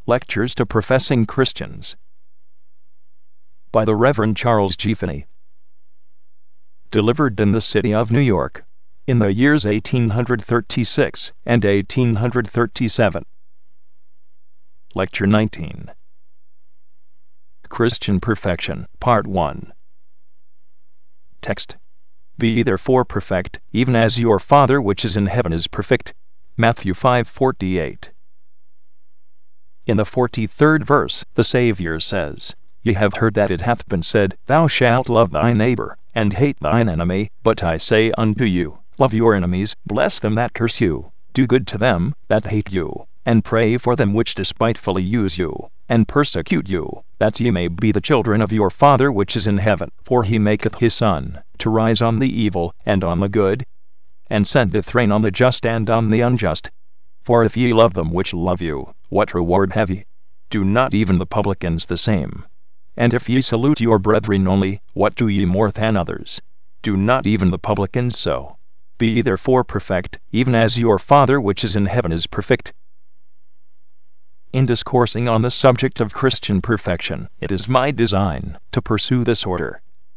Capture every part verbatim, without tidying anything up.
Lectures to Professing Christians by the Reverend Charles G. Finney. Delivered in the city of New York, in the years eighteen thirty-six and eighteen thirty-seven. Lecture nineteen. Christian Perfection, Part one. Text. Be ye therefore perfect, even as your Father which is in heaven is perfect. Matthew five forty-eight. In the forty-third verse, the Savior says, Ye have heard that it hath been said, Thou shalt love thy neighbor, and hate thine enemy. But I say unto you, love your enemies, bless them that curse you, do good to them that hate you, and pray for them which despitefully use you, and persecute you, that ye may be the children of your Father which is in heaven. For he maketh his sun to rise on the evil and on the good, and sendeth rain on the just and on the unjust. For if ye love them which love you, what reward have ye? Do not even the publicans the same? And if ye salute your brethren only, what do ye more than others? Do not even the publicans so? Be ye therefore perfect, even as your Father which is in heaven is perfect. In discoursing on the subject of Christian perfection, it is my design to pursue this order.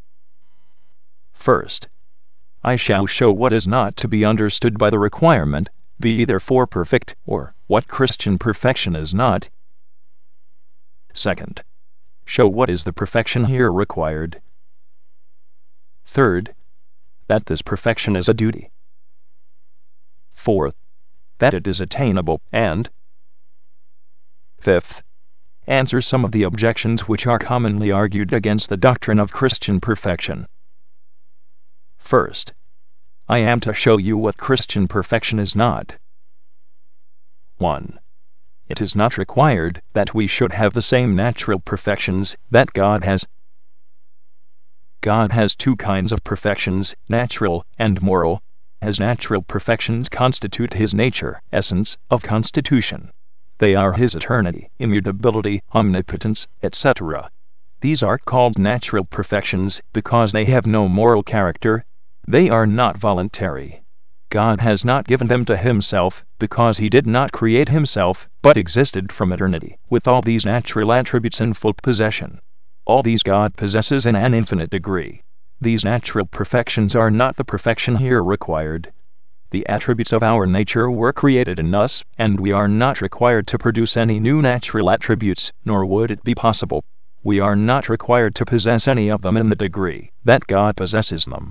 First, I shall show what is not to be understood by the requirement, be ye therefore perfect, or what Christian perfection is not. Second, show what is the perfection here required. Third, that this perfection is a duty. Fourth, that it is attainable, and fifth, answer some of the objections which are commonly argued against the doctrine of Christian perfection. First, I am to show you what Christian perfection is not. one. It is not required that we should have the same natural perfections that God has. God has two kinds of perfections, natural and moral. As natural perfections constitute his nature, essence, of constitution. They are his eternity, immutability, omnipotence, et cetera. These are called natural perfections because they have no moral character. They are not voluntary. God has not given them to himself, because he did not create himself, but existed from eternity, with all these natural attributes in full possession. All these God possesses in an infinite degree. These natural perfections are not the perfection here required. The attributes of our nature were created in us, and we are not required to produce any new natural attributes, nor would it be possible. We are not required to possess any of them in the degree that God possesses them.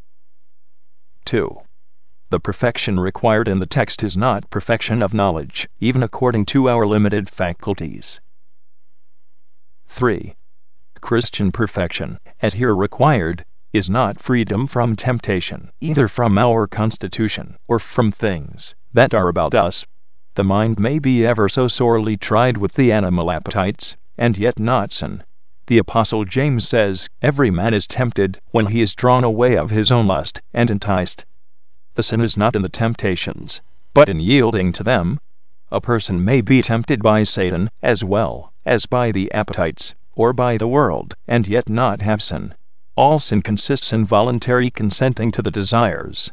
two. The perfection required in the text is not perfection of knowledge, even according to our limited faculties. three. Christian perfection, as here required, is not freedom from temptation, either from our constitution or from things that are about us. The mind may be ever so sorely tried with the animal appetites, and yet not sin. The Apostle James says, Every man is tempted when he is drawn away of his own lust and enticed. The sin is not in the temptations, but in yielding to them. A person may be tempted by Satan as well as by the appetites, or by the world, and yet not have sin. All sin consists in voluntary consenting to the desires.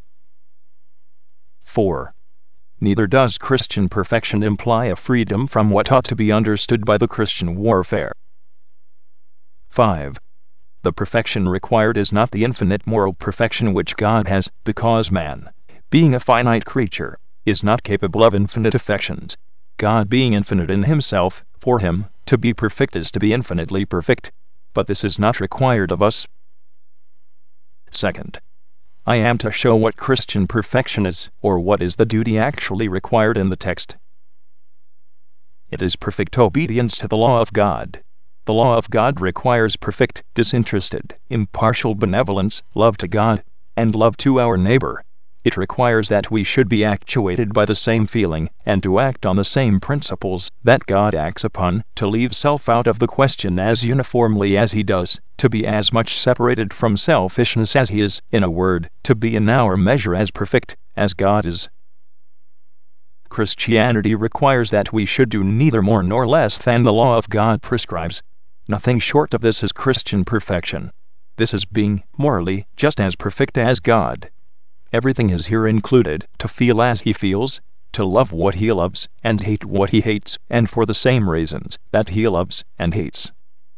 four. Neither does Christian perfection imply a freedom from what ought to be understood by the Christian warfare. five. The perfection required is not the infinite moral perfection which God has, because man, being a finite creature, is not capable of infinite affections. God being infinite in himself, for him to be perfect is to be infinitely perfect. But this is not required of us. Second, I am to show what Christian perfection is, or what is the duty actually required in the text. It is perfect obedience to the law of God. The law of God requires perfect, disinterested, impartial benevolence, love to God, and love to our neighbor. It requires that we should be actuated by the same feeling, and to act on the same principles that God acts upon, to leave self out of the question as uniformly as he does, to be as much separated from selfishness as he is, in a word, to be in our measure as perfect as God is. Christianity requires that we should do neither more nor less than the law of God prescribes. Nothing short of this is Christian perfection. This is being, morally, just as perfect as God. Everything is here included: to feel as he feels, to love what he loves and hate what he hates, and for the same reasons that he loves and hates.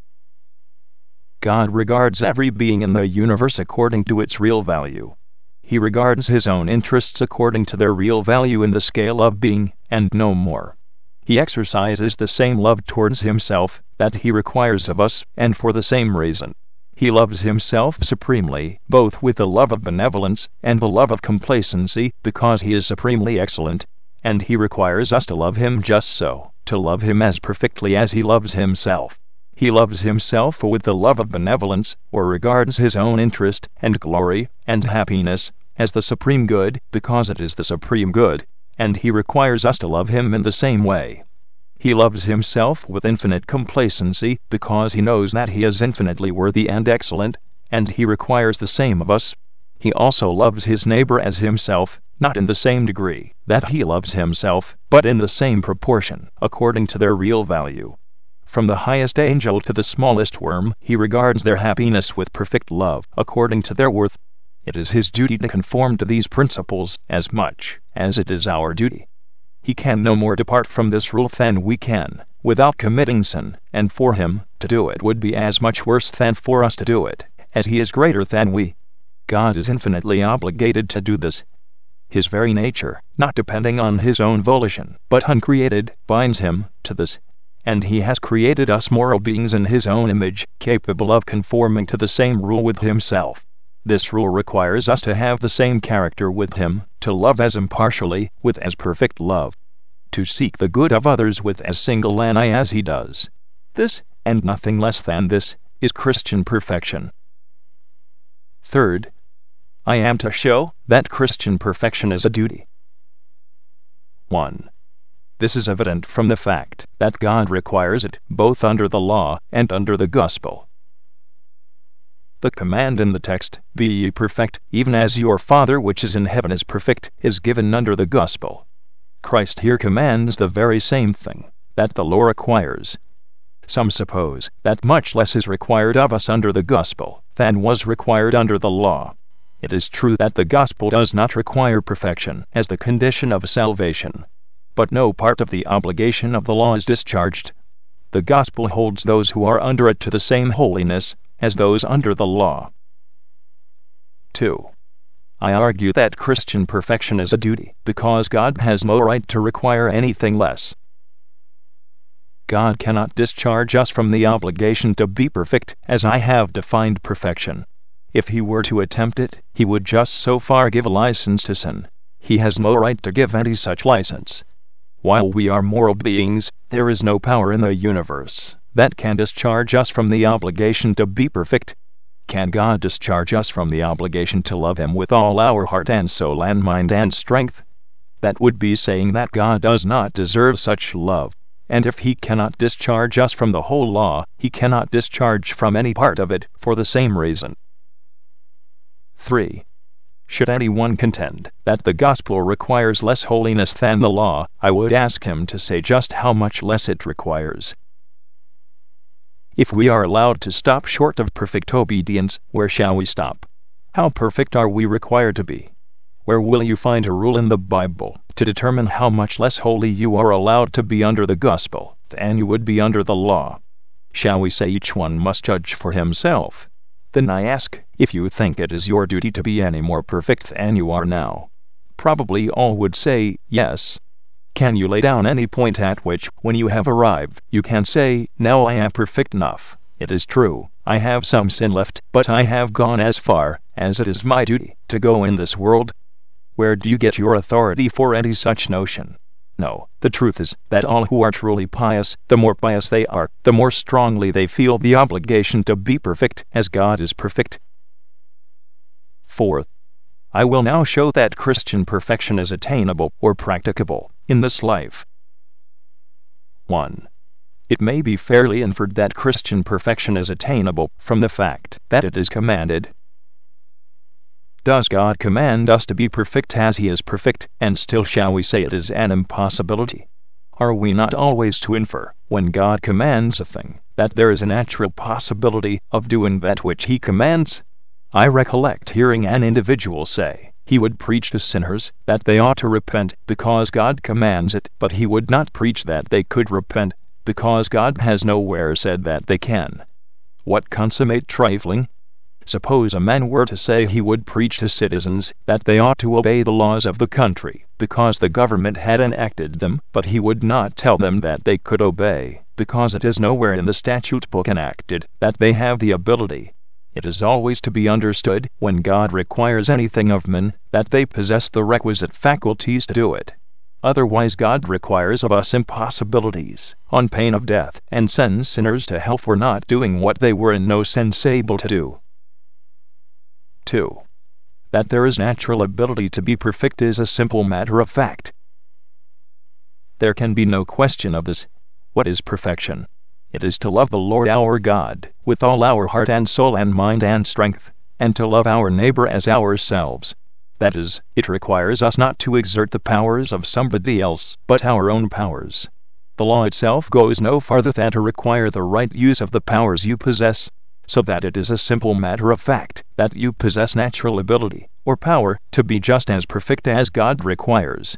God regards every being in the universe according to its real value. He regards his own interests according to their real value in the scale of being, and no more. He exercises the same love towards himself that he requires of us, and for the same reason. He loves himself supremely, both with the love of benevolence and the love of complacency, because he is supremely excellent, and he requires us to love him just so, to love him as perfectly as he loves himself. He loves himself with the love of benevolence, or regards his own interest and glory and happiness as the supreme good, because it is the supreme good, and he requires us to love him in the same way. He loves himself with infinite complacency, because he knows that he is infinitely worthy and excellent, and he requires the same of us. He also loves his neighbor as himself, not in the same degree that he loves himself, but in the same proportion, according to their real value. From the highest angel to the smallest worm, he regards their happiness with perfect love, according to their worth. It is his duty to conform to these principles as much as it is our duty. He can no more depart from this rule than we can, without committing sin, and for him to do it would be as much worse than for us to do it, as he is greater than we. God is infinitely obligated to do this. His very nature, not depending on his own volition, but uncreated, binds him to this. And he has created us moral beings in his own image, capable of conforming to the same rule with himself. This rule requires us to have the same character with him, to love as impartially, with as perfect love, to seek the good of others with as single an eye as he does. This, and nothing less than this, is Christian perfection. Third, I am to show that Christian perfection is a duty. one. This is evident from the fact that God requires it, both under the law and under the gospel. The command in the text, "Be ye perfect, even as your Father which is in heaven is perfect," is given under the gospel. Christ here commands the very same thing that the law requires. Some suppose that much less is required of us under the gospel than was required under the law. It is true that the gospel does not require perfection as the condition of salvation, but no part of the obligation of the law is discharged. The gospel holds those who are under it to the same holiness as those under the law. two. I argue that Christian perfection is a duty, because God has no right to require anything less. God cannot discharge us from the obligation to be perfect, as I have defined perfection. If he were to attempt it, he would just so far give a license to sin. He has no right to give any such license. While we are moral beings, there is no power in the universe that can discharge us from the obligation to be perfect. Can God discharge us from the obligation to love him with all our heart and soul and mind and strength? That would be saying that God does not deserve such love. And if he cannot discharge us from the whole law, he cannot discharge from any part of it for the same reason. three. Should anyone contend that the gospel requires less holiness than the law, I would ask him to say just how much less it requires. If we are allowed to stop short of perfect obedience, where shall we stop? How perfect are we required to be? Where will you find a rule in the Bible to determine how much less holy you are allowed to be under the gospel than you would be under the law? Shall we say each one must judge for himself? Then I ask, if you think it is your duty to be any more perfect than you are now? Probably all would say, yes. Can you lay down any point at which, when you have arrived, you can say, now I am perfect enough? It is true, I have some sin left, but I have gone as far as it is my duty to go in this world. Where do you get your authority for any such notion? No, the truth is that all who are truly pious, the more pious they are, the more strongly they feel the obligation to be perfect as God is perfect. Fourth, I will now show that Christian perfection is attainable or practicable in this life. one. It may be fairly inferred that Christian perfection is attainable from the fact that it is commanded. Does God command us to be perfect as he is perfect, and still shall we say it is an impossibility? Are we not always to infer, when God commands a thing, that there is a natural possibility of doing that which he commands? I recollect hearing an individual say, He would preach to sinners that they ought to repent because God commands it, but he would not preach that they could repent because God has nowhere said that they can. What consummate trifling! Suppose a man were to say he would preach to citizens that they ought to obey the laws of the country because the government had enacted them, but he would not tell them that they could obey because it is nowhere in the statute book enacted that they have the ability. It is always to be understood, when God requires anything of men, that they possess the requisite faculties to do it. Otherwise God requires of us impossibilities, on pain of death, and sends sinners to hell for not doing what they were in no sense able to do. two. That there is natural ability to be perfect is a simple matter of fact. There can be no question of this. What is perfection? It is to love the Lord our God with all our heart and soul and mind and strength, and to love our neighbor as ourselves. That is, it requires us not to exert the powers of somebody else, but our own powers. The law itself goes no farther than to require the right use of the powers you possess, so that it is a simple matter of fact that you possess natural ability, or power, to be just as perfect as God requires.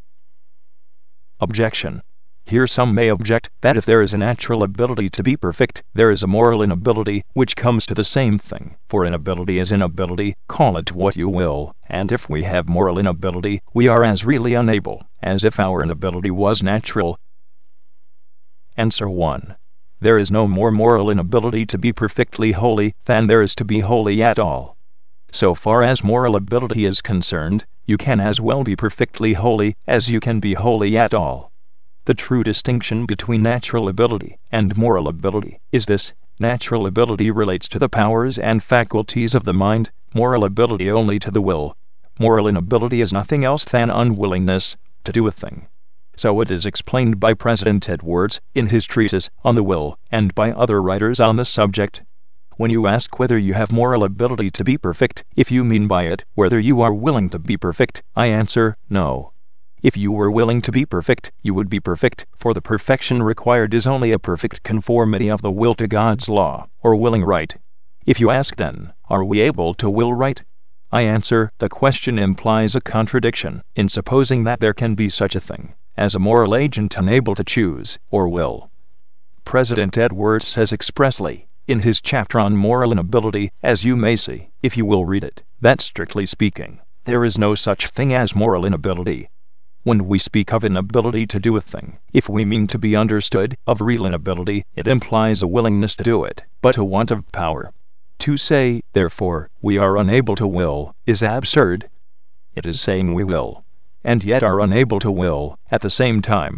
Objection. Here some may object that if there is a natural ability to be perfect, there is a moral inability, which comes to the same thing, for inability is inability, call it what you will, and if we have moral inability, we are as really unable as if our inability was natural. Answer one. There is no more moral inability to be perfectly holy than there is to be holy at all. So far as moral ability is concerned, you can as well be perfectly holy as you can be holy at all. The true distinction between natural ability and moral ability is this: natural ability relates to the powers and faculties of the mind, moral ability only to the will. Moral inability is nothing else than unwillingness to do a thing. So it is explained by President Edwards in his treatise on the will, and by other writers on the subject. When you ask whether you have moral ability to be perfect, if you mean by it whether you are willing to be perfect, I answer, no. If you were willing to be perfect, you would be perfect, for the perfection required is only a perfect conformity of the will to God's law, or willing right. If you ask then, are we able to will right? I answer, the question implies a contradiction in supposing that there can be such a thing as a moral agent unable to choose, or will. President Edwards says expressly, in his chapter on moral inability, as you may see, if you will read it, that strictly speaking, there is no such thing as moral inability. When we speak of inability to do a thing, if we mean to be understood of real inability, it implies a willingness to do it, but a want of power. To say, therefore, we are unable to will, is absurd. It is saying we will, and yet are unable to will, at the same time.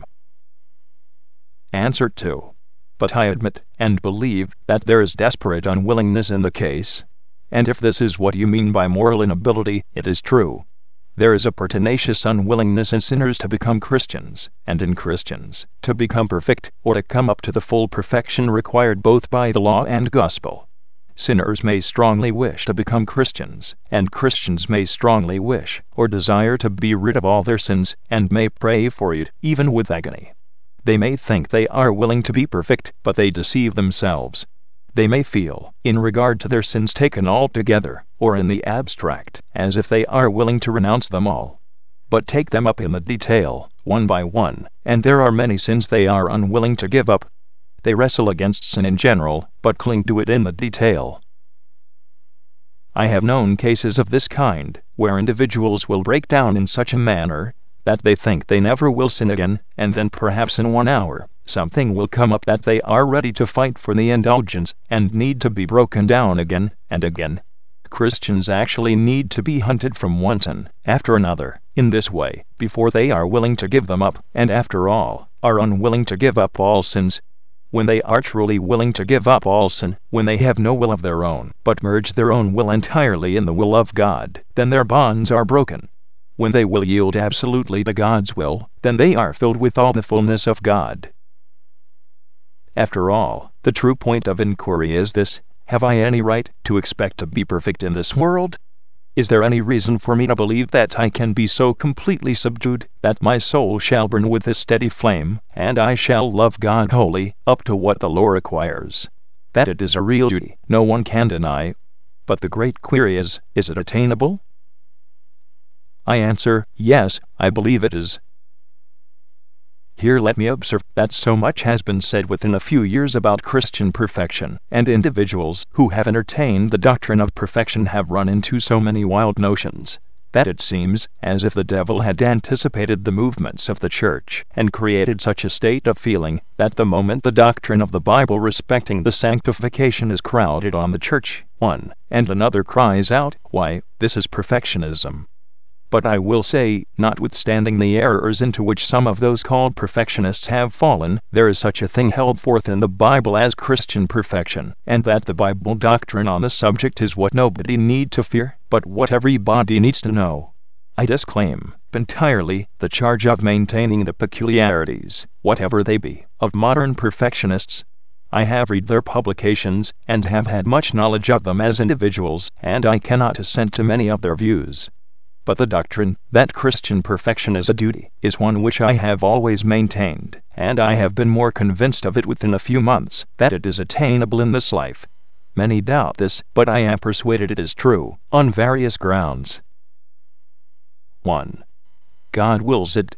Answer two. But I admit, and believe, that there is desperate unwillingness in the case. And if this is what you mean by moral inability, it is true. There is a pertinacious unwillingness in sinners to become Christians, and in Christians to become perfect, or to come up to the full perfection required both by the law and gospel. Sinners may strongly wish to become Christians, and Christians may strongly wish or desire to be rid of all their sins, and may pray for it, even with agony. They may think they are willing to be perfect, but they deceive themselves. They may feel, in regard to their sins taken altogether, or in the abstract, as if they are willing to renounce them all. But take them up in the detail, one by one, and there are many sins they are unwilling to give up. They wrestle against sin in general, but cling to it in the detail. I have known cases of this kind, where individuals will break down in such a manner that they think they never will sin again, and then perhaps in one hour, something will come up that they are ready to fight for the indulgence, and need to be broken down again and again. Christians actually need to be hunted from one sin after another, in this way, before they are willing to give them up, and after all, are unwilling to give up all sins. When they are truly willing to give up all sin, when they have no will of their own, but merge their own will entirely in the will of God, then their bonds are broken. When they will yield absolutely to God's will, then they are filled with all the fullness of God. After all, the true point of inquiry is this: have I any right to expect to be perfect in this world? Is there any reason for me to believe that I can be so completely subdued that my soul shall burn with a steady flame, and I shall love God wholly, up to what the law requires? That it is a real duty, no one can deny. But the great query is, is it attainable? I answer, yes, I believe it is. Here let me observe that so much has been said within a few years about Christian perfection, and individuals who have entertained the doctrine of perfection have run into so many wild notions, that it seems as if the devil had anticipated the movements of the church and created such a state of feeling that the moment the doctrine of the Bible respecting the sanctification is crowded on the church, one and another cries out, "Why, this is perfectionism." But I will say, notwithstanding the errors into which some of those called perfectionists have fallen, there is such a thing held forth in the Bible as Christian perfection, and that the Bible doctrine on the subject is what nobody need to fear, but what everybody needs to know. I disclaim entirely the charge of maintaining the peculiarities, whatever they be, of modern perfectionists. I have read their publications, and have had much knowledge of them as individuals, and I cannot assent to many of their views. But the doctrine that Christian perfection is a duty is one which I have always maintained, and I have been more convinced of it within a few months that it is attainable in this life. Many doubt this, but I am persuaded it is true, on various grounds. one. God wills it.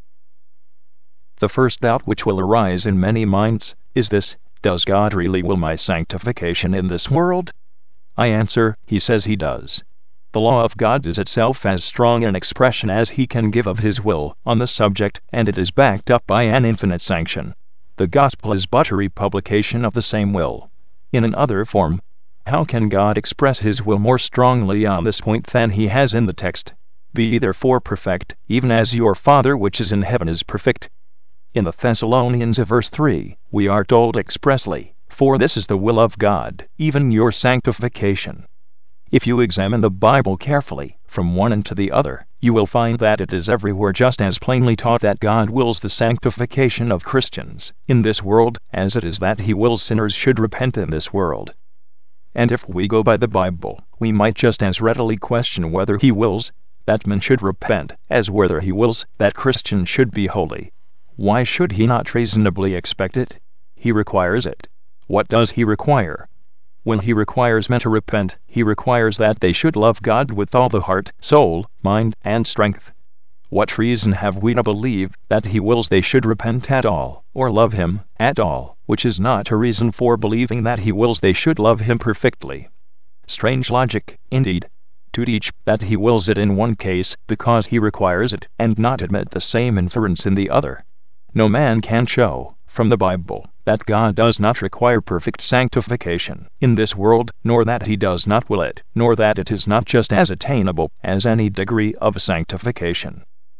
The first doubt which will arise in many minds is this: does God really will my sanctification in this world? I answer, He says He does. The law of God is itself as strong an expression as He can give of His will on the subject, and it is backed up by an infinite sanction. The gospel is but a republication of the same will, in another form. How can God express His will more strongly on this point than He has in the text? Be ye therefore perfect, even as your Father which is in heaven is perfect. In the Thessalonians of verse three, we are told expressly, for this is the will of God, even your sanctification. If you examine the Bible carefully, from one end to the other, you will find that it is everywhere just as plainly taught that God wills the sanctification of Christians in this world, as it is that He wills sinners should repent in this world. And if we go by the Bible, we might just as readily question whether He wills that men should repent, as whether He wills that Christians should be holy. Why should He not reasonably expect it? He requires it. What does He require? When He requires men to repent, He requires that they should love God with all the heart, soul, mind, and strength. What reason have we to believe that He wills they should repent at all, or love Him at all, which is not a reason for believing that He wills they should love Him perfectly? Strange logic, indeed, to teach that He wills it in one case because He requires it, and not admit the same inference in the other. No man can show, from the Bible, that God does not require perfect sanctification in this world, nor that He does not will it, nor that it is not just as attainable as any degree of sanctification.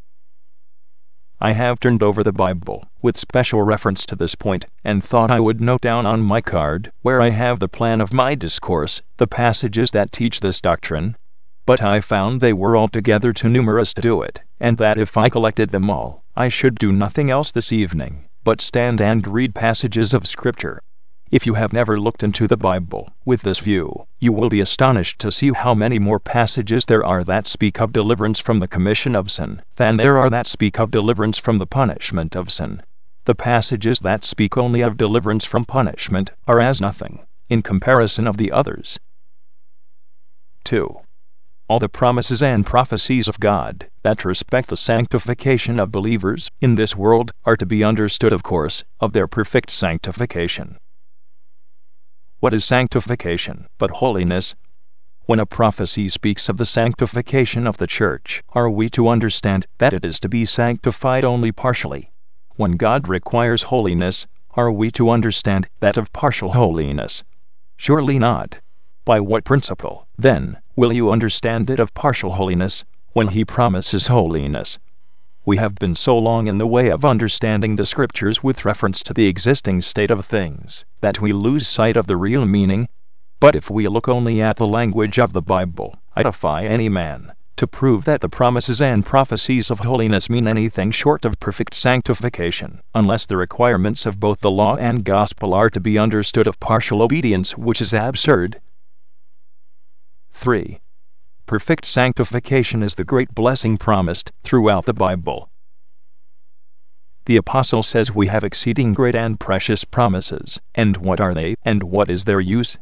I have turned over the Bible, with special reference to this point, and thought I would note down on my card, where I have the plan of my discourse, the passages that teach this doctrine. But I found they were altogether too numerous to do it, and that if I collected them all, I should do nothing else this evening but stand and read passages of Scripture. If you have never looked into the Bible with this view, you will be astonished to see how many more passages there are that speak of deliverance from the commission of sin than there are that speak of deliverance from the punishment of sin. The passages that speak only of deliverance from punishment are as nothing in comparison of the others. two. All the promises and prophecies of God that respect the sanctification of believers in this world are to be understood, of course, of their perfect sanctification. What is sanctification but holiness? When a prophecy speaks of the sanctification of the church, are we to understand that it is to be sanctified only partially? When God requires holiness, are we to understand that of partial holiness? Surely not. By what principle, then, will you understand it of partial holiness, when He promises holiness? We have been so long in the way of understanding the Scriptures with reference to the existing state of things, that we lose sight of the real meaning. But if we look only at the language of the Bible, I defy any man to prove that the promises and prophecies of holiness mean anything short of perfect sanctification, unless the requirements of both the law and gospel are to be understood of partial obedience, which is absurd. three. Perfect sanctification is the great blessing promised throughout the Bible. The Apostle says we have exceeding great and precious promises, and what are they, and what is their use?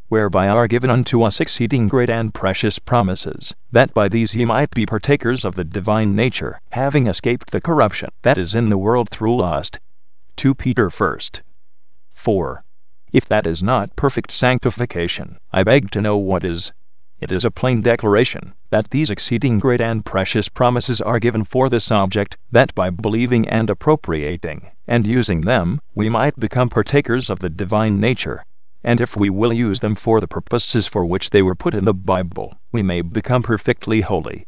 whereby are given unto us exceeding great and precious promises, that by these ye might be partakers of the divine nature, having escaped the corruption that is in the world through lust. Second Peter first. four. If that is not perfect sanctification, I beg to know what is. It is a plain declaration that these exceeding great and precious promises are given for this object, that by believing and appropriating and using them, we might become partakers of the divine nature. And if we will use them for the purposes for which they were put in the Bible, we may become perfectly holy.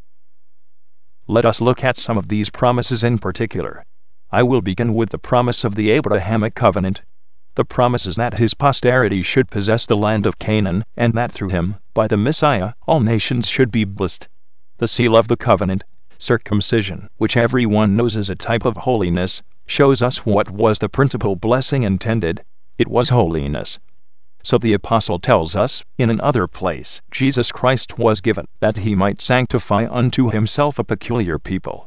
Let us look at some of these promises in particular. I will begin with the promise of the Abrahamic covenant. The promise is that his posterity should possess the land of Canaan, and that through him, by the Messiah, all nations should be blessed. The seal of the covenant, circumcision, which everyone knows is a type of holiness, shows us what was the principal blessing intended. It was holiness. So the apostle tells us, in another place, Jesus Christ was given, that he might sanctify unto himself a peculiar people.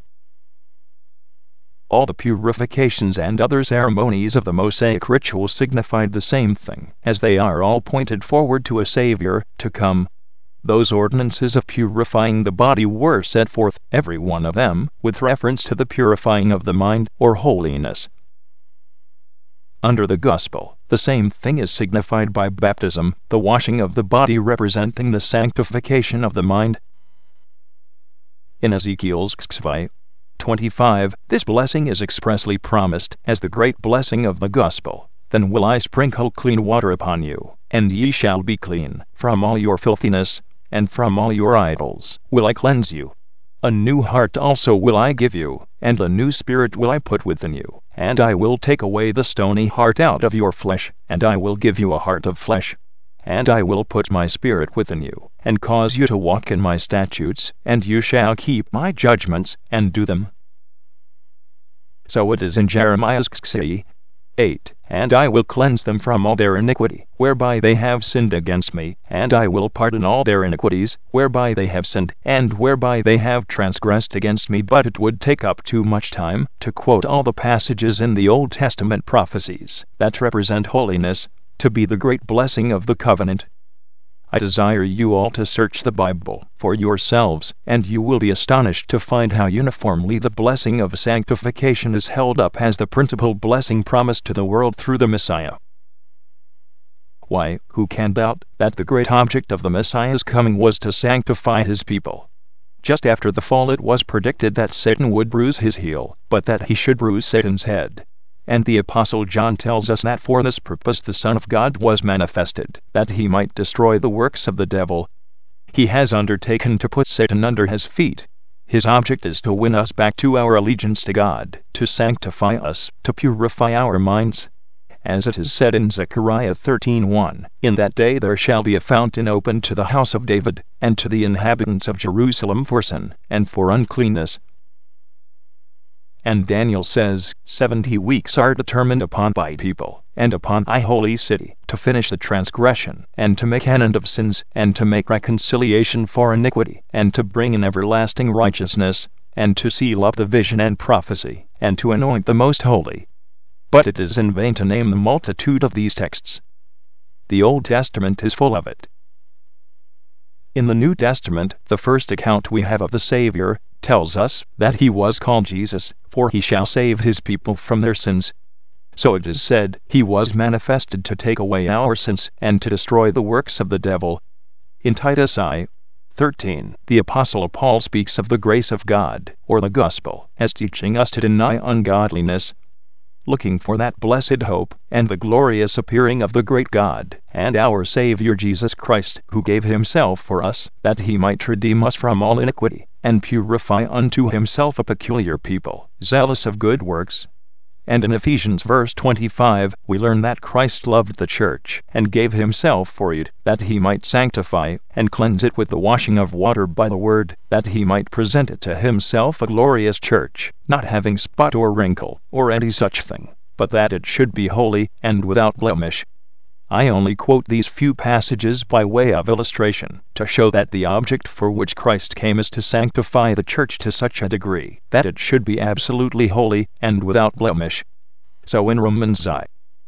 All the purifications and other ceremonies of the Mosaic ritual signified the same thing, as they are all pointed forward to a Savior to come. Those ordinances of purifying the body were set forth, every one of them, with reference to the purifying of the mind, or holiness. Under the gospel, the same thing is signified by baptism, the washing of the body representing the sanctification of the mind. In Ezekiel's five twenty-five, this blessing is expressly promised as the great blessing of the gospel. Then will I sprinkle clean water upon you, and ye shall be clean. From all your filthiness, and from all your idols, will I cleanse you. A new heart also will I give you, and a new spirit will I put within you. And I will take away the stony heart out of your flesh, and I will give you a heart of flesh. And I will put my spirit within you, and cause you to walk in my statutes, and you shall keep my judgments, and do them. So it is in Jeremiah's eight, and I will cleanse them from all their iniquity, whereby they have sinned against me, and I will pardon all their iniquities, whereby they have sinned, and whereby they have transgressed against me. But it would take up too much time to quote all the passages in the Old Testament prophecies that represent holiness to be the great blessing of the covenant. I desire you all to search the Bible for yourselves, and you will be astonished to find how uniformly the blessing of sanctification is held up as the principal blessing promised to the world through the Messiah. Why, who can doubt that the great object of the Messiah's coming was to sanctify his people? Just after the fall it was predicted that Satan would bruise his heel, but that he should bruise Satan's head. And the Apostle John tells us that for this purpose the Son of God was manifested, that he might destroy the works of the devil. He has undertaken to put Satan under his feet. His object is to win us back to our allegiance to God, to sanctify us, to purify our minds. As it is said in Zechariah thirteen one, in that day there shall be a fountain opened to the house of David, and to the inhabitants of Jerusalem for sin, and for uncleanness. And Daniel says, seventy weeks are determined upon thy people, and upon thy holy city, to finish the transgression, and to make an end of sins, and to make reconciliation for iniquity, and to bring in everlasting righteousness, and to seal up the vision and prophecy, and to anoint the most holy. But it is in vain to name the multitude of these texts. The Old Testament is full of it. In the New Testament, the first account we have of the Savior tells us that he was called Jesus, for he shall save his people from their sins. So it is said, he was manifested to take away our sins, and to destroy the works of the devil. In Titus I thirteen, the Apostle Paul speaks of the grace of God, or the gospel, as teaching us to deny ungodliness, looking for that blessed hope, and the glorious appearing of the great God, and our Savior Jesus Christ, who gave himself for us, that he might redeem us from all iniquity, and purify unto himself a peculiar people, zealous of good works. And in Ephesians verse twenty-five, we learn that Christ loved the church, and gave himself for it, that he might sanctify, and cleanse it with the washing of water by the word, that he might present it to himself a glorious church, not having spot or wrinkle, or any such thing, but that it should be holy, and without blemish. I only quote these few passages by way of illustration, to show that the object for which Christ came is to sanctify the church to such a degree that it should be absolutely holy and without blemish. So in Romans I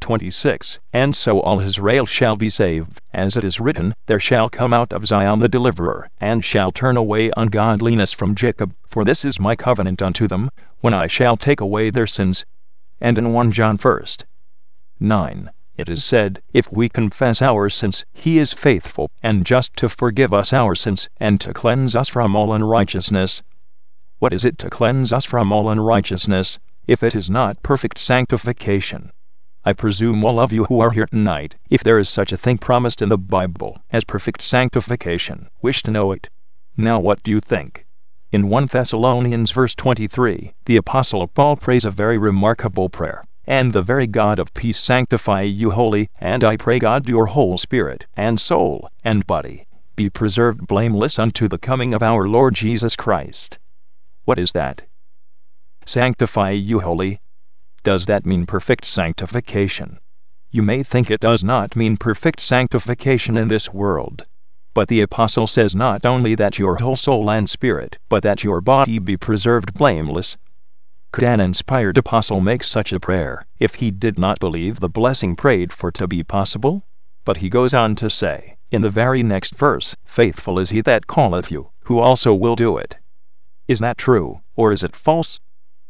twenty-six, and so all Israel shall be saved, as it is written, there shall come out of Zion the deliverer, and shall turn away ungodliness from Jacob, for this is my covenant unto them, when I shall take away their sins. And in First John first, nine, it is said, if we confess our sins, he is faithful and just to forgive us our sins, and to cleanse us from all unrighteousness. What is it to cleanse us from all unrighteousness, if it is not perfect sanctification? I presume all of you who are here tonight, if there is such a thing promised in the Bible as perfect sanctification, wish to know it. Now what do you think? In First Thessalonians verse twenty-three, the Apostle Paul prays a very remarkable prayer. And the very God of peace sanctify you wholly, and I pray God your whole spirit, and soul, and body, be preserved blameless unto the coming of our Lord Jesus Christ. What is that? Sanctify you wholly. Does that mean perfect sanctification? You may think it does not mean perfect sanctification in this world. But the Apostle says not only that your whole soul and spirit, but that your body be preserved blameless. Could an inspired apostle make such a prayer, if he did not believe the blessing prayed for to be possible? But he goes on to say, in the very next verse, faithful is he that calleth you, who also will do it. Is that true, or is it false?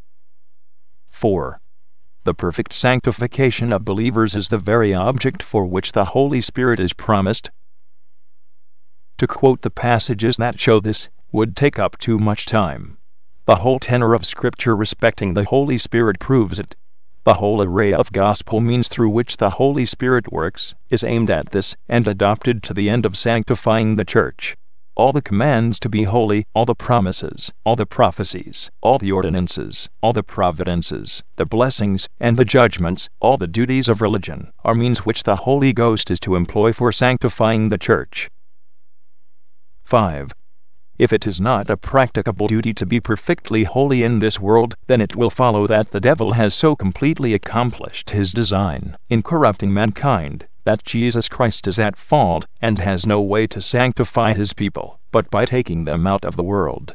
four. The perfect sanctification of believers is the very object for which the Holy Spirit is promised. To quote the passages that show this would take up too much time. The whole tenor of Scripture respecting the Holy Spirit proves it. The whole array of gospel means through which the Holy Spirit works is aimed at this and adopted to the end of sanctifying the church. All the commands to be holy, all the promises, all the prophecies, all the ordinances, all the providences, the blessings, and the judgments, all the duties of religion, are means which the Holy Ghost is to employ for sanctifying the church. five. If it is not a practicable duty to be perfectly holy in this world, then it will follow that the devil has so completely accomplished his design in corrupting mankind, that Jesus Christ is at fault and has no way to sanctify his people, but by taking them out of the world.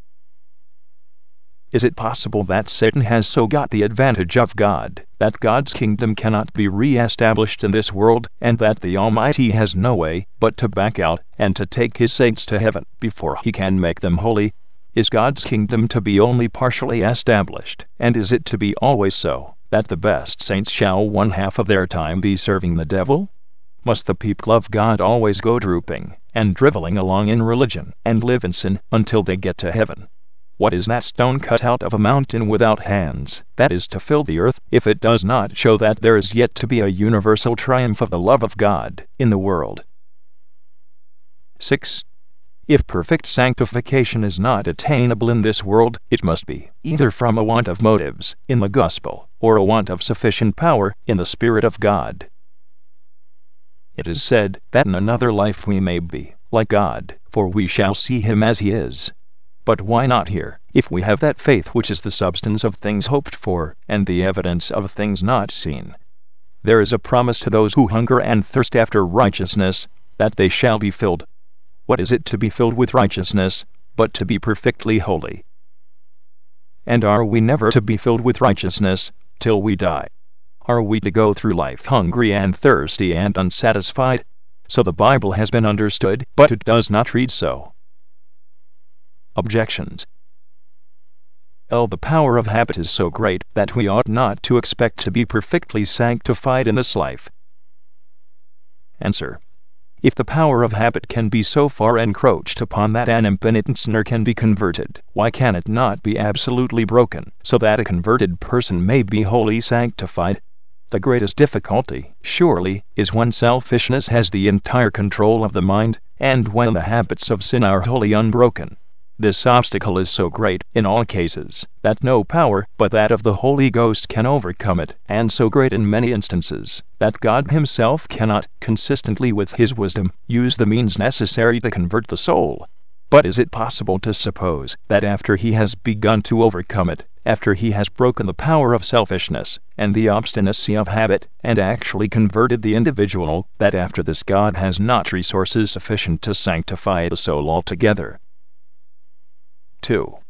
Is it possible that Satan has so got the advantage of God, that God's kingdom cannot be re-established in this world, and that the Almighty has no way but to back out and to take his saints to heaven before he can make them holy? Is God's kingdom to be only partially established, and is it to be always so, that the best saints shall one half of their time be serving the devil? Must the people of God always go drooping and driveling along in religion and live in sin until they get to heaven? What is that stone cut out of a mountain without hands, that is to fill the earth, if it does not show that there is yet to be a universal triumph of the love of God in the world? six. If perfect sanctification is not attainable in this world, it must be either from a want of motives in the gospel, or a want of sufficient power in the Spirit of God. It is said that in another life we may be like God, for we shall see him as he is. But why not here, if we have that faith which is the substance of things hoped for, and the evidence of things not seen? There is a promise to those who hunger and thirst after righteousness, that they shall be filled. What is it to be filled with righteousness, but to be perfectly holy? And are we never to be filled with righteousness, till we die? Are we to go through life hungry and thirsty and unsatisfied? So the Bible has been understood, but it does not read so. Objections. L. The power of habit is so great that we ought not to expect to be perfectly sanctified in this life. Answer. If the power of habit can be so far encroached upon that an impenitent sinner can be converted, why can it not be absolutely broken, so that a converted person may be wholly sanctified? The greatest difficulty, surely, is when selfishness has the entire control of the mind, and when the habits of sin are wholly unbroken. This obstacle is so great, in all cases, that no power but that of the Holy Ghost can overcome it, and so great in many instances, that God himself cannot, consistently with his wisdom, use the means necessary to convert the soul. But is it possible to suppose that after he has begun to overcome it, after he has broken the power of selfishness and the obstinacy of habit, and actually converted the individual, that after this God has not resources sufficient to sanctify the soul altogether? two.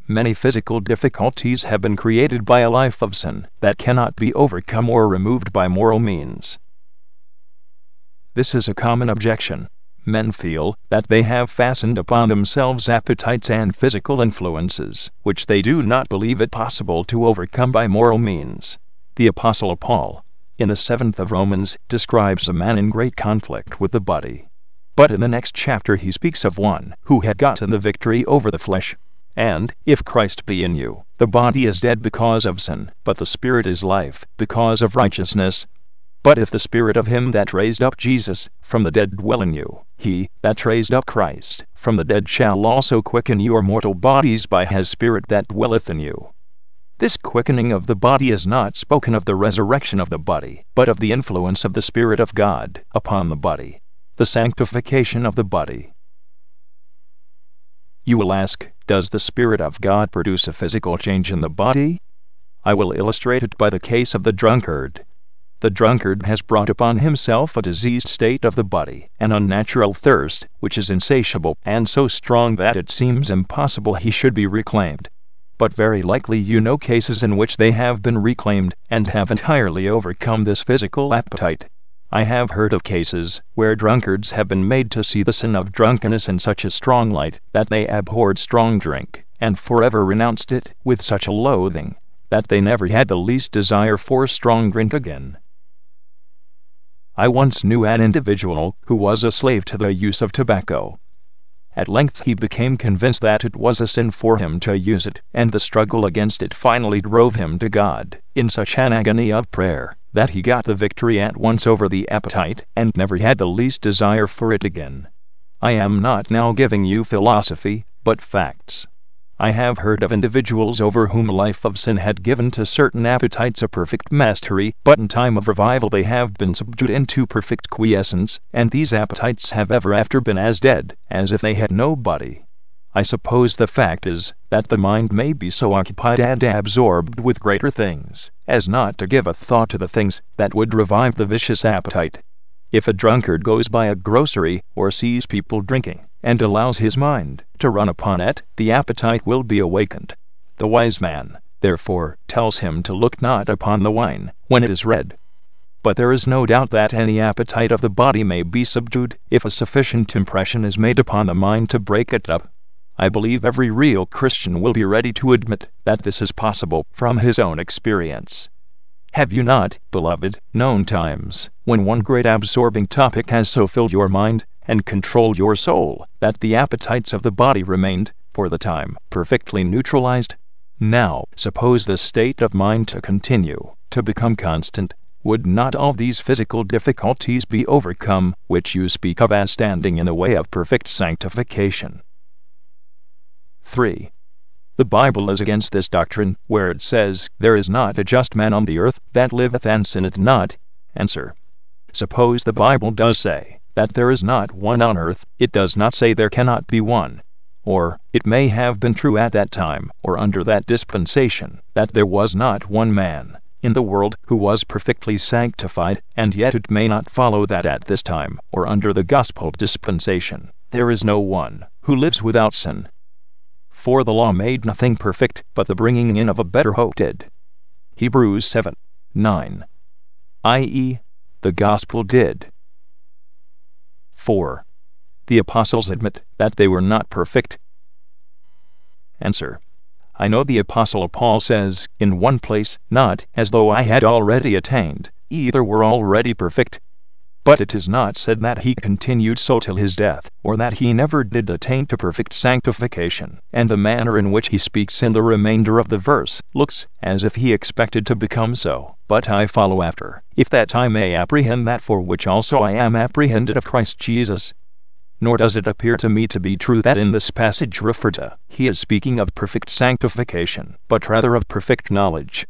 Many physical difficulties have been created by a life of sin that cannot be overcome or removed by moral means. This is a common objection. Men feel that they have fastened upon themselves appetites and physical influences, which they do not believe it possible to overcome by moral means. The Apostle Paul, in the seventh of Romans, describes a man in great conflict with the body. But in the next chapter he speaks of one who had gotten the victory over the flesh. And, if Christ be in you, the body is dead because of sin, but the Spirit is life because of righteousness. But if the Spirit of him that raised up Jesus from the dead dwell in you, he that raised up Christ from the dead shall also quicken your mortal bodies by his Spirit that dwelleth in you. This quickening of the body is not spoken of the resurrection of the body, but of the influence of the Spirit of God upon the body, the sanctification of the body. You will ask, does the Spirit of God produce a physical change in the body? I will illustrate it by the case of the drunkard. The drunkard has brought upon himself a diseased state of the body, an unnatural thirst, which is insatiable and so strong that it seems impossible he should be reclaimed. But very likely you know cases in which they have been reclaimed and have entirely overcome this physical appetite. I have heard of cases where drunkards have been made to see the sin of drunkenness in such a strong light that they abhorred strong drink, and forever renounced it with such a loathing that they never had the least desire for strong drink again. I once knew an individual who was a slave to the use of tobacco. At length he became convinced that it was a sin for him to use it, and the struggle against it finally drove him to God, in such an agony of prayer, that he got the victory at once over the appetite, and never had the least desire for it again. I am not now giving you philosophy, but facts. I have heard of individuals over whom a life of sin had given to certain appetites a perfect mastery, but in time of revival they have been subdued into perfect quiescence, and these appetites have ever after been as dead as if they had no body. I suppose the fact is that the mind may be so occupied and absorbed with greater things as not to give a thought to the things that would revive the vicious appetite. If a drunkard goes by a grocery or sees people drinking, and allows his mind to run upon it, the appetite will be awakened. The wise man, therefore, tells him to look not upon the wine when it is red. But there is no doubt that any appetite of the body may be subdued if a sufficient impression is made upon the mind to break it up. I believe every real Christian will be ready to admit that this is possible from his own experience. Have you not, beloved, known times when one great absorbing topic has so filled your mind and controlled your soul that the appetites of the body remained, for the time, perfectly neutralized? Now, suppose this state of mind to continue, to become constant, would not all these physical difficulties be overcome, which you speak of as standing in the way of perfect sanctification? three. The Bible is against this doctrine, where it says, "There is not a just man on the earth that liveth and sinneth not." Answer. Suppose the Bible does say that there is not one on earth, it does not say there cannot be one. Or, it may have been true at that time, or under that dispensation, that there was not one man in the world who was perfectly sanctified, and yet it may not follow that at this time, or under the gospel dispensation, there is no one who lives without sin. For the law made nothing perfect, but the bringing in of a better hope did. Hebrews seven nine. that is, the gospel did. four. The apostles admit that they were not perfect. Answer. I know the apostle Paul says, in one place, "Not as though I had already attained, either were already perfect." But it is not said that he continued so till his death, or that he never did attain to perfect sanctification, and the manner in which he speaks in the remainder of the verse looks as if he expected to become so. But I follow after, if that I may apprehend that for which also I am apprehended of Christ Jesus. Nor does it appear to me to be true that in this passage referred to, he is speaking of perfect sanctification, but rather of perfect knowledge.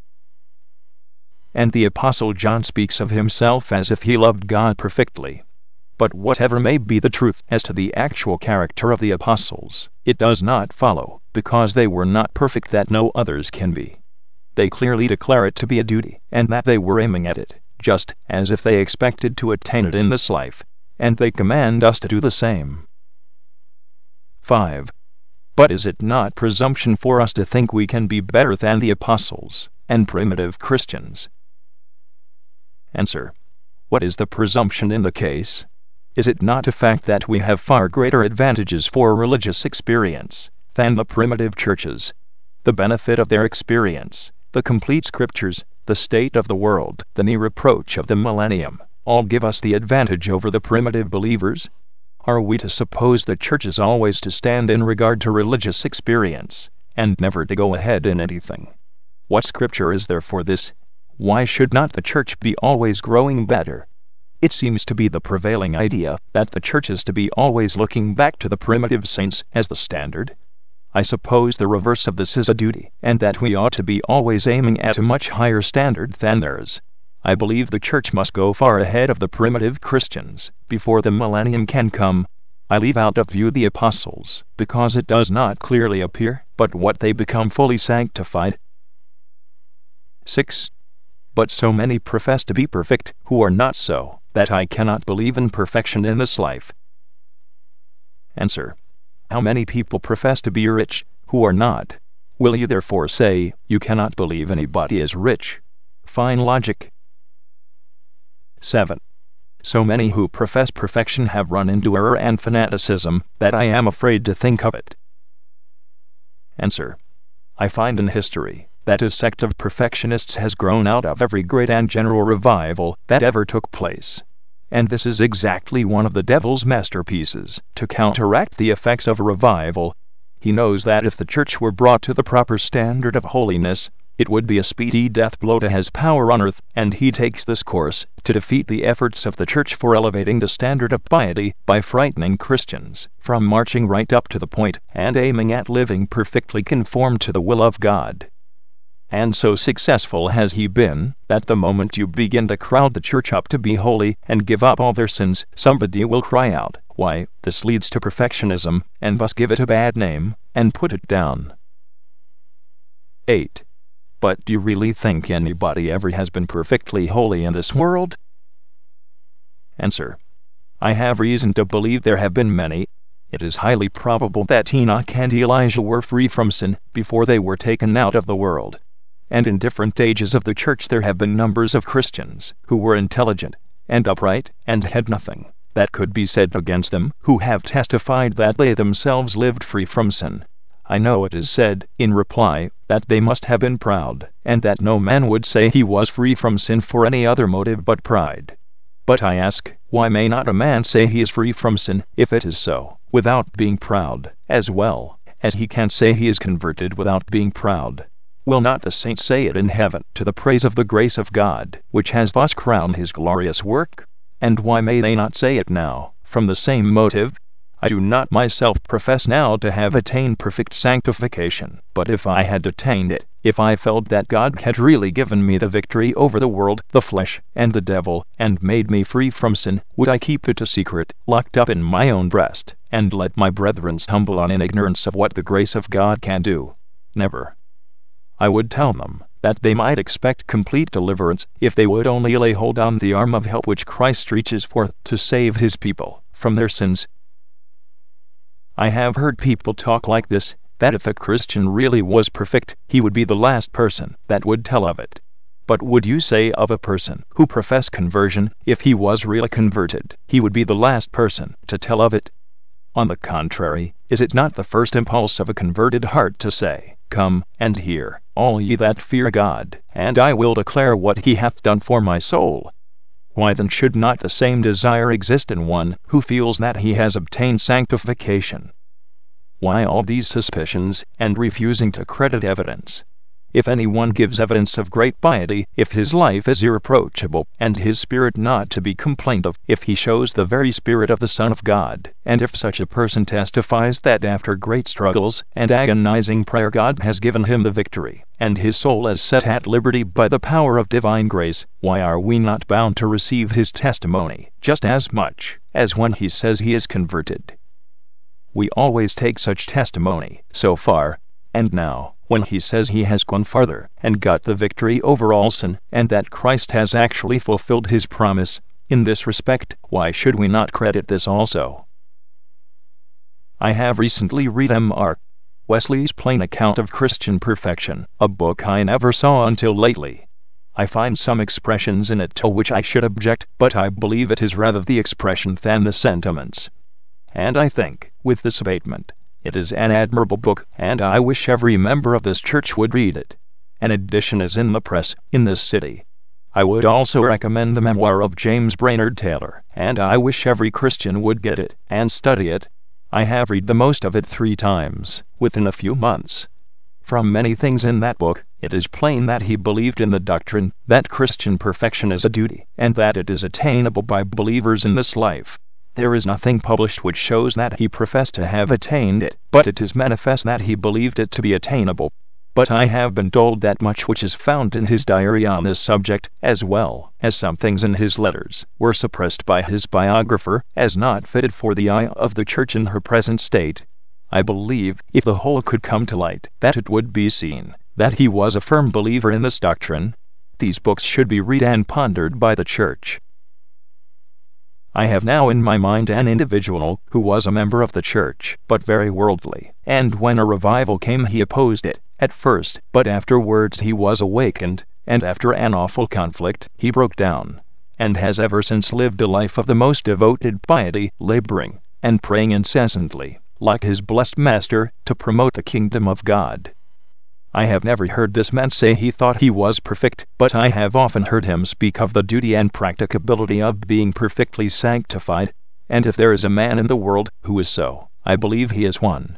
And the Apostle John speaks of himself as if he loved God perfectly. But whatever may be the truth as to the actual character of the apostles, it does not follow, because they were not perfect, that no others can be. They clearly declare it to be a duty, and that they were aiming at it, just as if they expected to attain it in this life, and they command us to do the same. five. But is it not presumption for us to think we can be better than the apostles and primitive Christians? Answer. What is the presumption in the case? Is it not a fact that we have far greater advantages for religious experience than the primitive churches? The benefit of their experience, the complete scriptures, the state of the world, the near approach of the millennium, all give us the advantage over the primitive believers? Are we to suppose the church is always to stand in regard to religious experience, and never to go ahead in anything? What scripture is there for this? Why should not the church be always growing better? It seems to be the prevailing idea that the church is to be always looking back to the primitive saints as the standard. I suppose the reverse of this is a duty, and that we ought to be always aiming at a much higher standard than theirs. I believe the church must go far ahead of the primitive Christians before the millennium can come. I leave out of view the apostles, because it does not clearly appear but what they become fully sanctified. six. But so many profess to be perfect, who are not so, that I cannot believe in perfection in this life. Answer. How many people profess to be rich, who are not? Will you therefore say, you cannot believe anybody is rich? Fine logic. seven. So many who profess perfection have run into error and fanaticism, that I am afraid to think of it. Answer. I find in history that a sect of perfectionists has grown out of every great and general revival that ever took place. And this is exactly one of the devil's masterpieces, to counteract the effects of a revival. He knows that if the church were brought to the proper standard of holiness, it would be a speedy death blow to his power on earth, and he takes this course to defeat the efforts of the church for elevating the standard of piety by frightening Christians from marching right up to the point and aiming at living perfectly conformed to the will of God. And so successful has he been, that the moment you begin to crowd the church up to be holy and give up all their sins, somebody will cry out, "Why, this leads to perfectionism," and thus give it a bad name, and put it down. eight. But do you really think anybody ever has been perfectly holy in this world? Answer. I have reason to believe there have been many. It is highly probable that Enoch and Elijah were free from sin before they were taken out of the world. And in different ages of the church there have been numbers of Christians who were intelligent and upright and had nothing that could be said against them, who have testified that they themselves lived free from sin. I know it is said, in reply, that they must have been proud, and that no man would say he was free from sin for any other motive but pride. But I ask, why may not a man say he is free from sin, if it is so, without being proud, as well as he can say he is converted without being proud? Will not the saints say it in heaven, to the praise of the grace of God, which has thus crowned his glorious work? And why may they not say it now, from the same motive? I do not myself profess now to have attained perfect sanctification, but if I had attained it, if I felt that God had really given me the victory over the world, the flesh, and the devil, and made me free from sin, would I keep it a secret, locked up in my own breast, and let my brethren stumble on in ignorance of what the grace of God can do? Never. I would tell them that they might expect complete deliverance if they would only lay hold on the arm of help which Christ reaches forth to save his people from their sins. I have heard people talk like this, that if a Christian really was perfect, he would be the last person that would tell of it. But would you say of a person who professed conversion, if he was really converted, he would be the last person to tell of it? On the contrary, is it not the first impulse of a converted heart to say, "Come and hear, all ye that fear God, and I will declare what he hath done for my soul"? Why then should not the same desire exist in one who feels that he has obtained sanctification? Why all these suspicions, and refusing to credit evidence? If anyone gives evidence of great piety, if his life is irreproachable, and his spirit not to be complained of, if he shows the very spirit of the Son of God, and if such a person testifies that after great struggles and agonizing prayer God has given him the victory, and his soul is set at liberty by the power of divine grace, why are we not bound to receive his testimony, just as much as when he says he is converted? We always take such testimony, so far, and now, when he says he has gone farther, and got the victory over all sin, and that Christ has actually fulfilled his promise, in this respect, why should we not credit this also? I have recently read M R Wesley's Plain Account of Christian Perfection, a book I never saw until lately. I find some expressions in it to which I should object, but I believe it is rather the expression than the sentiments. And I think, with this abatement, it is an admirable book, and I wish every member of this church would read it. An edition is in the press, in this city. I would also recommend the memoir of James Brainerd Taylor, and I wish every Christian would get it, and study it. I have read the most of it three times, within a few months. From many things in that book, it is plain that he believed in the doctrine that Christian perfection is a duty, and that it is attainable by believers in this life. There is nothing published which shows that he professed to have attained it, but it is manifest that he believed it to be attainable. But I have been told that much which is found in his diary on this subject, as well as some things in his letters, were suppressed by his biographer, as not fitted for the eye of the church in her present state. I believe, if the whole could come to light, that it would be seen that he was a firm believer in this doctrine. These books should be read and pondered by the church. I have now in my mind an individual who was a member of the church, but very worldly, and when a revival came he opposed it, at first, but afterwards he was awakened, and after an awful conflict, he broke down, and has ever since lived a life of the most devoted piety, laboring and praying incessantly, like his blessed Master, to promote the kingdom of God. I have never heard this man say he thought he was perfect, but I have often heard him speak of the duty and practicability of being perfectly sanctified, and if there is a man in the world who is so, I believe he is one.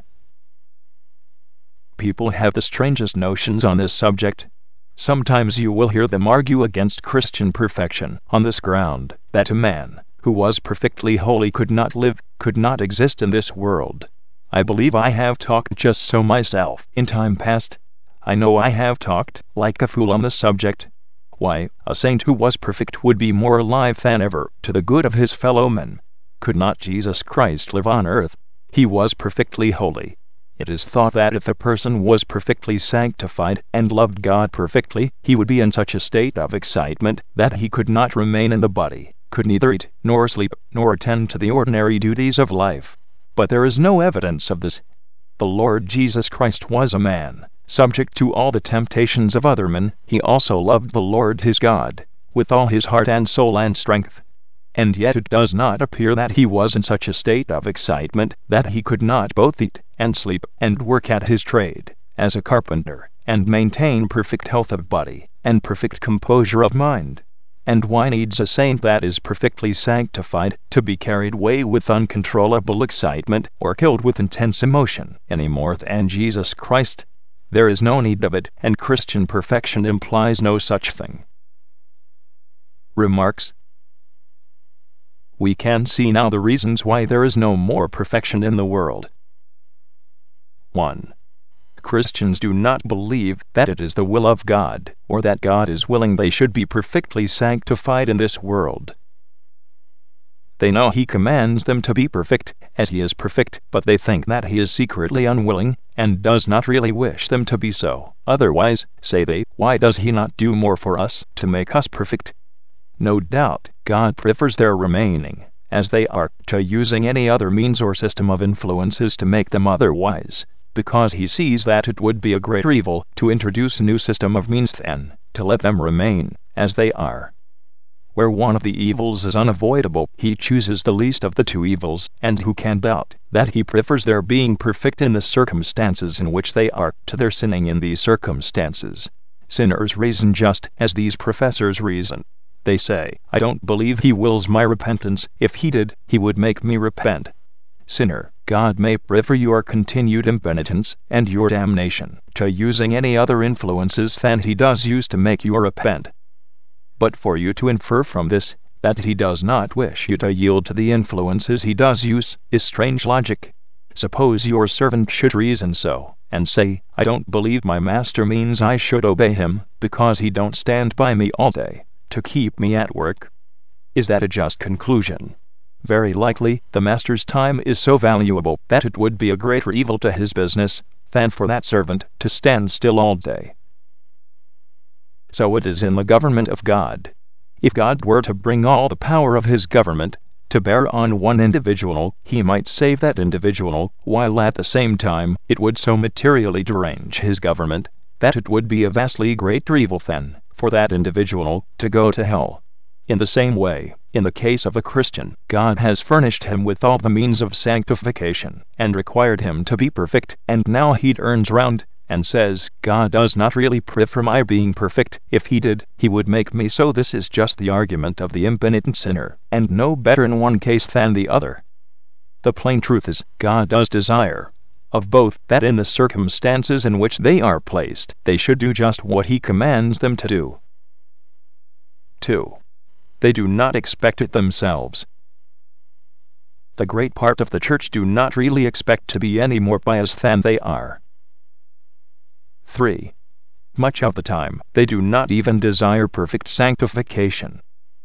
People have the strangest notions on this subject. Sometimes you will hear them argue against Christian perfection, on this ground, that a man who was perfectly holy could not live, could not exist in this world. I believe I have talked just so myself in time past. I know I have talked like a fool on the subject. Why, a saint who was perfect would be more alive than ever to the good of his fellow men. Could not Jesus Christ live on earth? He was perfectly holy. It is thought that if a person was perfectly sanctified and loved God perfectly, he would be in such a state of excitement that he could not remain in the body, could neither eat, nor sleep, nor attend to the ordinary duties of life. But there is no evidence of this. The Lord Jesus Christ was a man, subject to all the temptations of other men. He also loved the Lord his God, with all his heart and soul and strength. And yet it does not appear that he was in such a state of excitement that he could not both eat and sleep and work at his trade as a carpenter, and maintain perfect health of body and perfect composure of mind. And why needs a saint that is perfectly sanctified to be carried away with uncontrollable excitement or killed with intense emotion any more than Jesus Christ? There is no need of it, and Christian perfection implies no such thing. Remarks. We can see now the reasons why there is no more perfection in the world. one. Christians do not believe that it is the will of God, or that God is willing they should be perfectly sanctified in this world. They know He commands them to be perfect, as He is perfect, but they think that He is secretly unwilling, and does not really wish them to be so. Otherwise, say they, why does He not do more for us, to make us perfect? No doubt, God prefers their remaining as they are, to using any other means or system of influences to make them otherwise, because He sees that it would be a greater evil to introduce a new system of means than to let them remain as they are. Where one of the evils is unavoidable, He chooses the least of the two evils, and who can doubt that He prefers their being perfect in the circumstances in which they are, to their sinning in these circumstances? Sinners reason just as these professors reason. They say, I don't believe He wills my repentance. If He did, He would make me repent. Sinner, God may prefer your continued impenitence and your damnation to using any other influences than He does use to make you repent. But for you to infer from this that He does not wish you to yield to the influences He does use is strange logic. Suppose your servant should reason so, and say, I don't believe my master means I should obey him, because he don't stand by me all day to keep me at work. Is that a just conclusion? Very likely, the master's time is so valuable that it would be a greater evil to his business than for that servant to stand still all day. So it is in the government of God. If God were to bring all the power of His government to bear on one individual, he might save that individual, while at the same time it would so materially derange his government that it would be a vastly greater evil then for that individual to go to hell. In the same way, in the case of a Christian, God has furnished him with all the means of sanctification and required him to be perfect, and now he turns round and says, God does not really prefer my being perfect. If he did, he would make me so. This is just the argument of the impenitent sinner, and no better in one case than the other. The plain truth is, God does desire of both that in the circumstances in which they are placed, they should do just what he commands them to do. two. They do not expect it themselves. The great part of the church do not really expect to be any more pious than they are. three. Much of the time, they do not even desire perfect sanctification.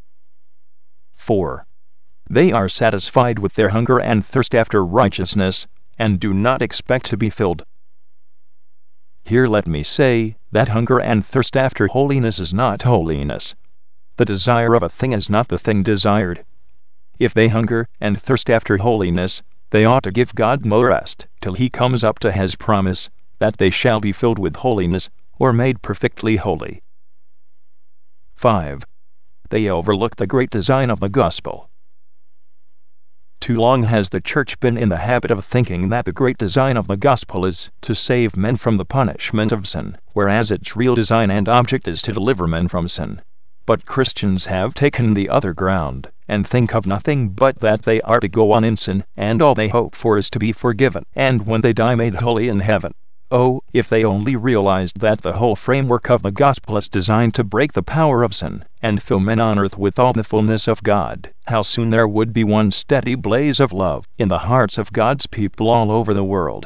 four. They are satisfied with their hunger and thirst after righteousness, and do not expect to be filled. Here let me say that hunger and thirst after holiness is not holiness. The desire of a thing is not the thing desired. If they hunger and thirst after holiness, they ought to give God more rest till he comes up to his promise that they shall be filled with holiness, or made perfectly holy. five. They overlook the great design of the gospel. Too long has the church been in the habit of thinking that the great design of the gospel is to save men from the punishment of sin, whereas its real design and object is to deliver men from sin. But Christians have taken the other ground, and think of nothing but that they are to go on in sin, and all they hope for is to be forgiven, and when they die made holy in heaven. Oh, if they only realized that the whole framework of the gospel is designed to break the power of sin, and fill men on earth with all the fullness of God, how soon there would be one steady blaze of love in the hearts of God's people all over the world.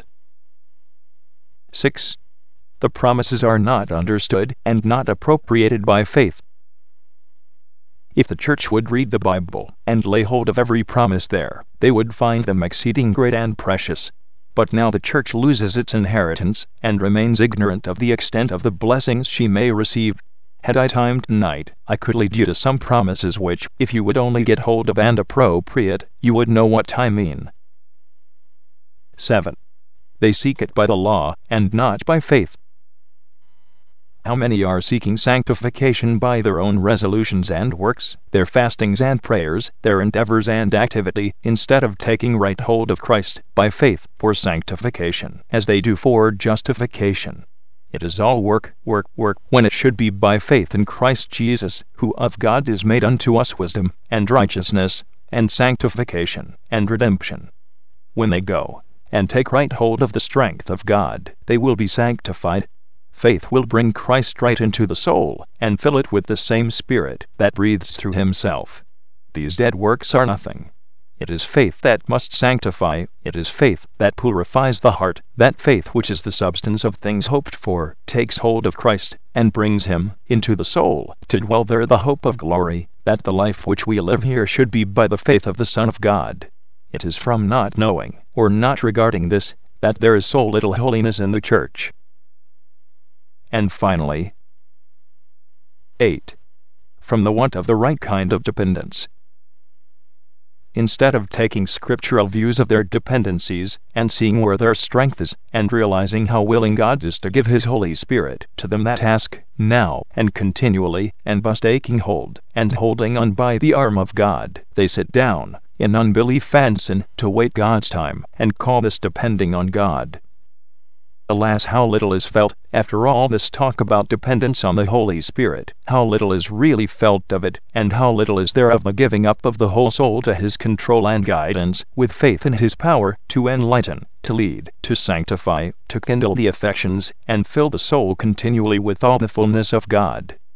six. The promises are not understood and not appropriated by faith. If the church would read the Bible and lay hold of every promise there, they would find them exceeding great and precious. But now the church loses its inheritance and remains ignorant of the extent of the blessings she may receive. Had I time tonight, I could lead you to some promises which, if you would only get hold of and appropriate, you would know what I mean. seven. They seek it by the law and not by faith. How many are seeking sanctification by their own resolutions and works, their fastings and prayers, their endeavors and activity, instead of taking right hold of Christ by faith for sanctification, as they do for justification? It is all work, work, work, when it should be by faith in Christ Jesus, who of God is made unto us wisdom, and righteousness, and sanctification, and redemption. When they go and take right hold of the strength of God, they will be sanctified. Faith will bring Christ right into the soul, and fill it with the same Spirit that breathes through himself. These dead works are nothing. It is faith that must sanctify, it is faith that purifies the heart. That faith which is the substance of things hoped for, takes hold of Christ, and brings him into the soul, to dwell there the hope of glory, that the life which we live here should be by the faith of the Son of God. It is from not knowing, or not regarding this, that there is so little holiness in the church. And finally, eight. From the want of the right kind of dependence. Instead of taking scriptural views of their dependencies, and seeing where their strength is, and realizing how willing God is to give his Holy Spirit to them that ask, now, and continually, and must taking hold, and holding on by the arm of God, they sit down, in unbelief and sin, to wait God's time, and call this depending on God. Alas, how little is felt, after all this talk about dependence on the Holy Spirit, how little is really felt of it, and how little is there of the giving up of the whole soul to his control and guidance, with faith in his power to enlighten, to lead, to sanctify, to kindle the affections, and fill the soul continually with all the fullness of God.